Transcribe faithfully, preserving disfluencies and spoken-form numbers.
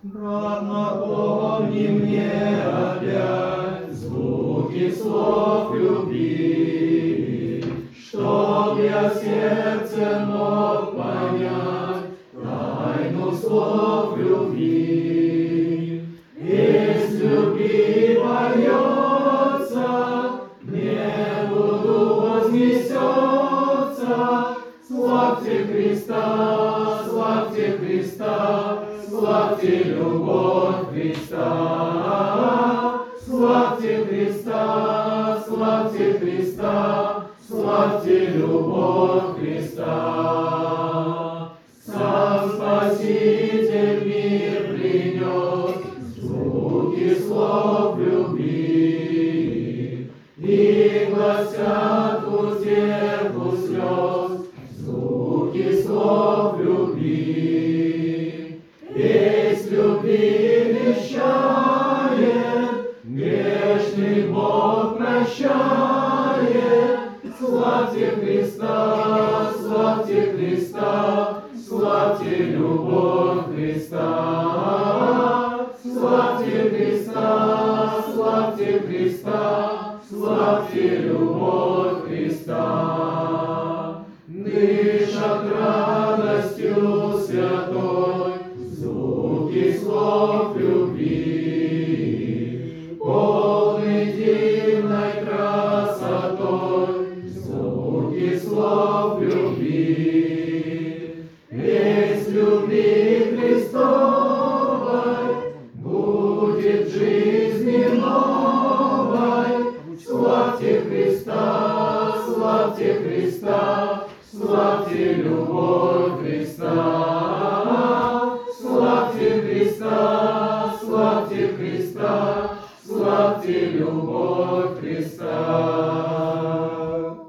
Брат, напомни мне опять звуки слов любви, чтоб я сердцем мог понять тайну слов любви. Из любви поется, небу вознесется, славьте Христа, славьте Христа, славьте любовь Христа, славьте Христа, славьте Христа, славьте любовь Христа. Сам Спаситель мир принес звуки слов любви, и гласят утеху слез звуки слов любви. Весть любви вещает, грешный Бог прощает. Славьте Христа, славьте Христа, славьте любовь Христа. Славьте Христа, славьте Христа, славьте любовь Христа. Дышат радостью святой звуки слов любви, полны дивной красотой звуки слов любви. Весть любви Христовой будет в жизни новой. Славьте Христа, славьте Христа, славьте любовь Христа. Славьте Христа, славьте Христа,